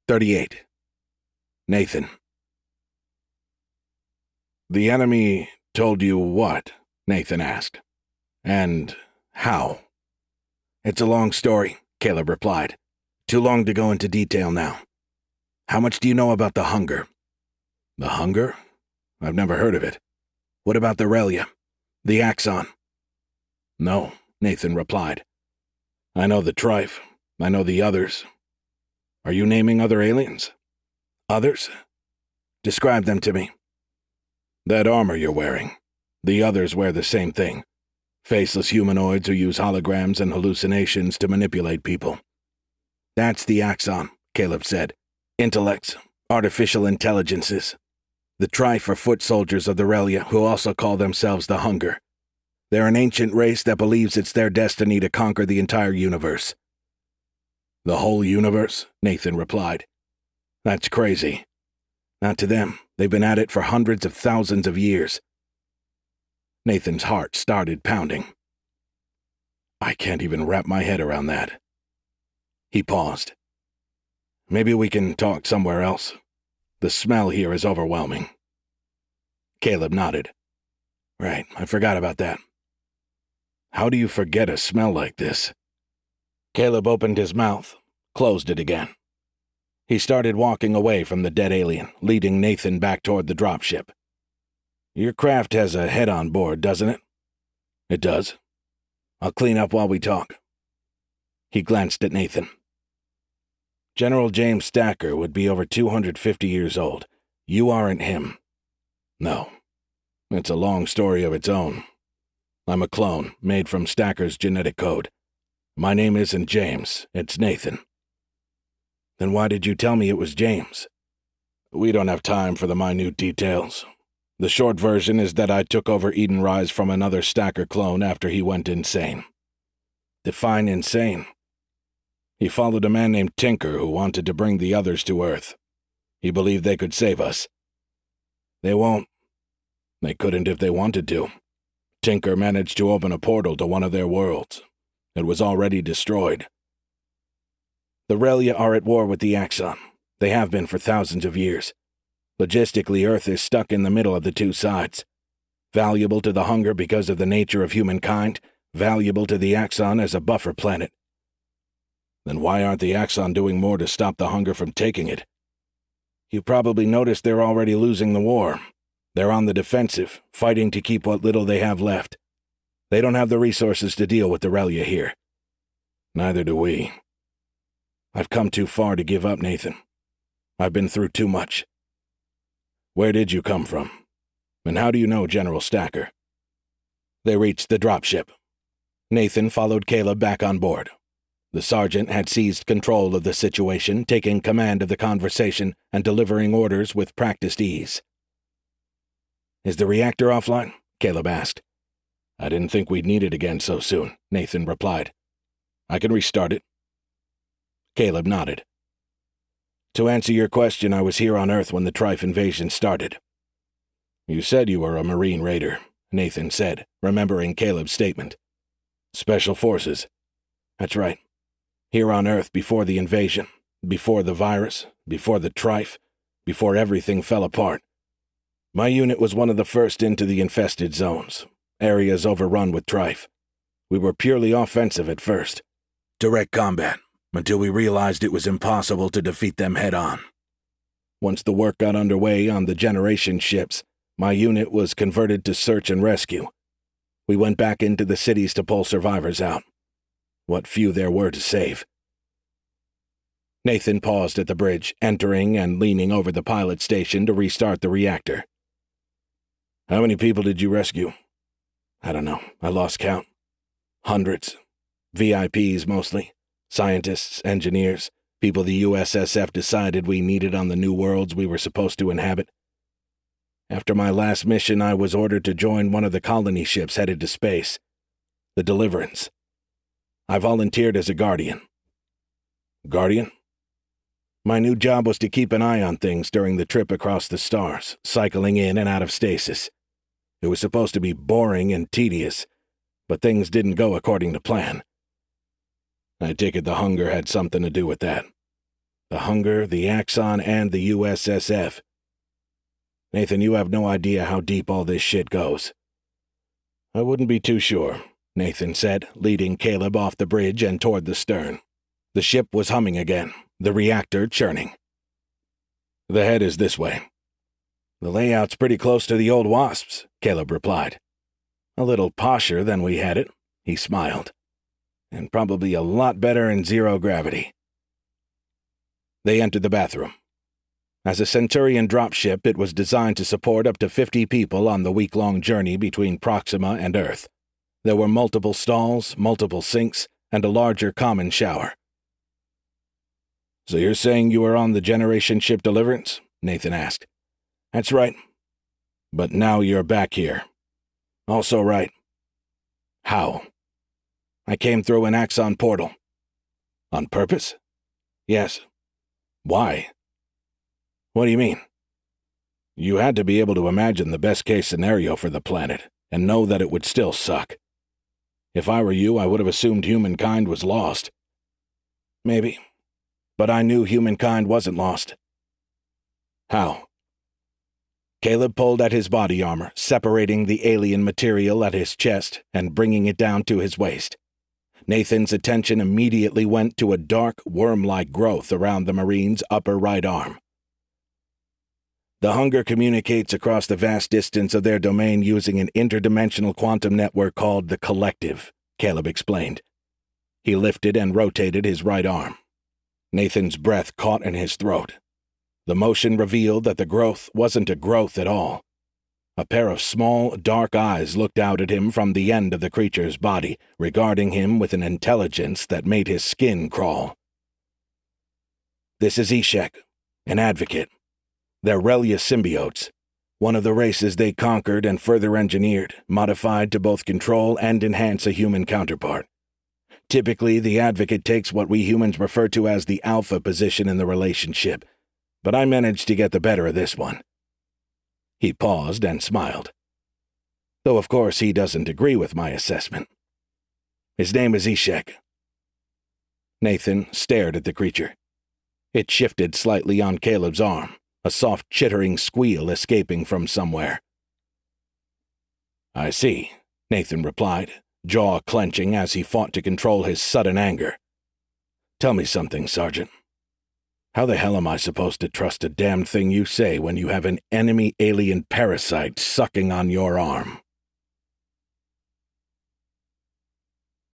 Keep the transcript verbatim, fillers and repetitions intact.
thirty-eight. Nathan. The enemy told you what? Nathan asked. And how? It's a long story, Caleb replied. Too long to go into detail now. How much do you know about the Hunger? The Hunger? I've never heard of it. What about the Relia? The Axon? No, Nathan replied. I know the Trife. I know the others. Are you naming other aliens? Others? Describe them to me. That armor you're wearing. The others wear the same thing. Faceless humanoids who use holograms and hallucinations to manipulate people. That's the Axon, Caleb said. Intellects, artificial intelligences. The Trife are foot soldiers of the Relia who also call themselves the Hunger. They're an ancient race that believes it's their destiny to conquer the entire universe. The whole universe? Nathan replied. That's crazy. Not to them. They've been at it for hundreds of thousands of years. Nathan's heart started pounding. I can't even wrap my head around that. He paused. Maybe we can talk somewhere else. The smell here is overwhelming. Caleb nodded. Right, I forgot about that. How do you forget a smell like this? Caleb opened his mouth, closed it again. He started walking away from the dead alien, leading Nathan back toward the dropship. Your craft has a head on board, doesn't it? It does. I'll clean up while we talk. He glanced at Nathan. General James Stacker would be over two hundred fifty years old. You aren't him. No. It's a long story of its own. I'm a clone, made from Stacker's genetic code. My name isn't James, it's Nathan. Then why did you tell me it was James? We don't have time for the minute details. The short version is that I took over Edenrise from another Stacker clone after he went insane. Define insane. He followed a man named Tinker who wanted to bring the others to Earth. He believed they could save us. They won't. They couldn't if they wanted to. Tinker managed to open a portal to one of their worlds. It was already destroyed. The Relia are at war with the Axon. They have been for thousands of years. Logistically, Earth is stuck in the middle of the two sides. Valuable to the Hunger because of the nature of humankind, valuable to the Axon as a buffer planet. Then why aren't the Axon doing more to stop the Hunger from taking it? You probably noticed they're already losing the war. They're on the defensive, fighting to keep what little they have left. They don't have the resources to deal with the Relia here. Neither do we. I've come too far to give up, Nathan. I've been through too much. Where did you come from? And how do you know General Stacker? They reached the dropship. Nathan followed Caleb back on board. The sergeant had seized control of the situation, taking command of the conversation and delivering orders with practiced ease. Is the reactor offline? Caleb asked. I didn't think we'd need it again so soon, Nathan replied. I can restart it. Caleb nodded. To answer your question, I was here on Earth when the Trife invasion started. You said you were a Marine Raider, Nathan said, remembering Caleb's statement. Special Forces. That's right. Here on Earth before the invasion, before the virus, before the Trife, before everything fell apart. My unit was one of the first into the infested zones, areas overrun with Trife. We were purely offensive at first. Direct combat, until we realized it was impossible to defeat them head-on. Once the work got underway on the generation ships, my unit was converted to search and rescue. We went back into the cities to pull survivors out. What few there were to save. Nathan paused at the bridge, entering and leaning over the pilot station to restart the reactor. How many people did you rescue? I don't know. I lost count. Hundreds. V I Ps mostly. Scientists, engineers, people the U S S F decided we needed on the new worlds we were supposed to inhabit. After my last mission, I was ordered to join one of the colony ships headed to space. The Deliverance. I volunteered as a Guardian. Guardian? My new job was to keep an eye on things during the trip across the stars, cycling in and out of stasis. It was supposed to be boring and tedious, but things didn't go according to plan. I take it the Hunger had something to do with that. The Hunger, the Axon, and the U S S F. Nathan, you have no idea how deep all this shit goes. I wouldn't be too sure, Nathan said, leading Caleb off the bridge and toward the stern. The ship was humming again, the reactor churning. The head is this way. The layout's pretty close to the old Wasps, Caleb replied. A little posher than we had it, he smiled. And probably a lot better in zero gravity. They entered the bathroom. As a Centurion dropship, it was designed to support up to fifty people on the week-long journey between Proxima and Earth. There were multiple stalls, multiple sinks, and a larger common shower. So you're saying you were on the Generation ship Deliverance? Nathan asked. That's right. But now you're back here. Also right. How? I came through an Axon portal. On purpose? Yes. Why? What do you mean? You had to be able to imagine the best-case scenario for the planet, and know that it would still suck. If I were you, I would have assumed humankind was lost. Maybe. But I knew humankind wasn't lost. How? Caleb pulled at his body armor, separating the alien material at his chest and bringing it down to his waist. Nathan's attention immediately went to a dark, worm-like growth around the Marine's upper right arm. The Hunger communicates across the vast distance of their domain using an interdimensional quantum network called the Collective, Caleb explained. He lifted and rotated his right arm. Nathan's breath caught in his throat. The motion revealed that the growth wasn't a growth at all. A pair of small, dark eyes looked out at him from the end of the creature's body, regarding him with an intelligence that made his skin crawl. This is Ishek, an advocate. They're Relia symbiotes, one of the races they conquered and further engineered, modified to both control and enhance a human counterpart. Typically, the advocate takes what we humans refer to as the alpha position in the relationship, but I managed to get the better of this one. He paused and smiled. Though of course he doesn't agree with my assessment. His name is Ishek. Nathan stared at the creature. It shifted slightly on Caleb's arm, a soft chittering squeal escaping from somewhere. I see, Nathan replied, jaw clenching as he fought to control his sudden anger. Tell me something, Sergeant. How the hell am I supposed to trust a damned thing you say when you have an enemy alien parasite sucking on your arm?